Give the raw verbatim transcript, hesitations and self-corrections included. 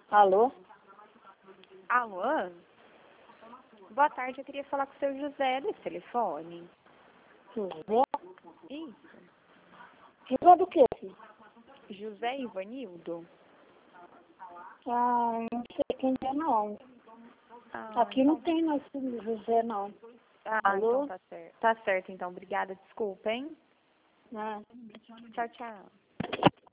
Alô? Alô? Boa tarde, eu queria falar com o seu José desse telefone. José? Isso. José do quê, filho? José Ivanildo? Ah, não sei quem é, não. Ah, Aqui então... não tem mais filho José, não. Ah, Alô? então tá certo. Tá certo, então. Obrigada, desculpa, hein? Ah. Tchau, tchau.